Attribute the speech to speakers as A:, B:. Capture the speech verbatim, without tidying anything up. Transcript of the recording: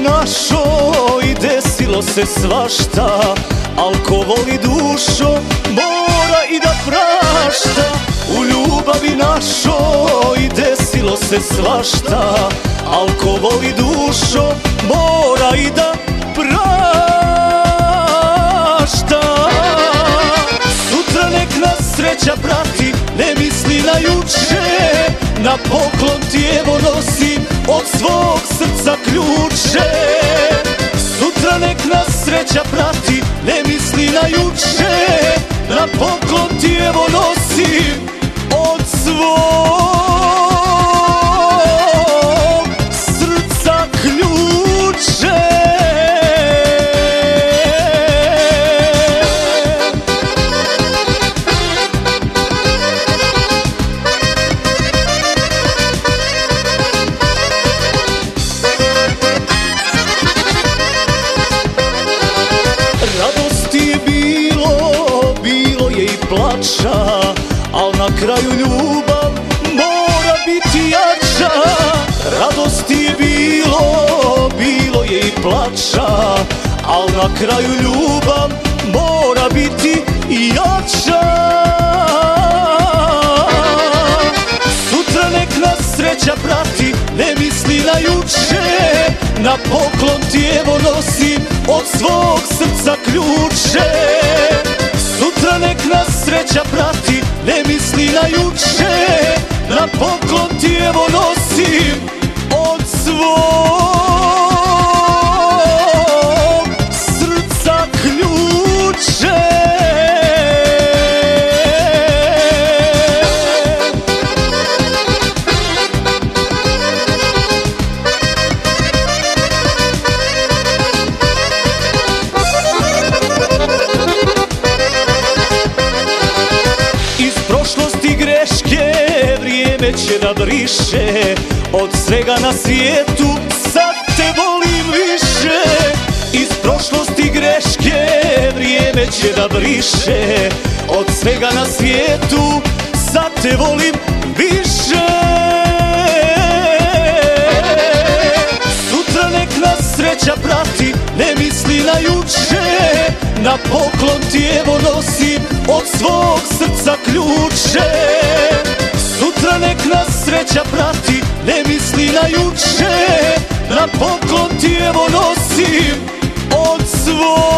A: našo i desilo se svašta, al ko voli dušo mora i da prašta. U ljubavi našo i desilo se svašta, al ko voli dušo mora i da prašta. Sutra nek nas sreća prati, ne misli na juče, na poklon ti evo nosim od svog srca ključe. Sutra nek nas sreća prati, ne misli na juče, na poklon ti evo nosim od svog srca ključe. Radosti je bilo, bilo je i plača, al na kraju ljubav mora biti jača. Radosti je bilo, bilo je i plača, al na kraju ljubav mora biti jača. Sutra nek nas sreća prati, ne misli na juče, na poklon ti evo nosim od svog srca ključe. Sutra nek nas sreća prati, ne misli na juče, na poklon ti evo nosim od svog srca ključe. Greške vrijeme će da briše, od svega na svijetu sad te volim više. Iz prošlosti greške vrijeme će da briše, od svega na svijetu sad te volim više. Sutra nek nas sreća prati, ne misli na juče, na poklon ti evo nosim od svog srca ključe. Sutra nek nas sreća prati, ne misli na juče, na poklon ti evo nosim od svog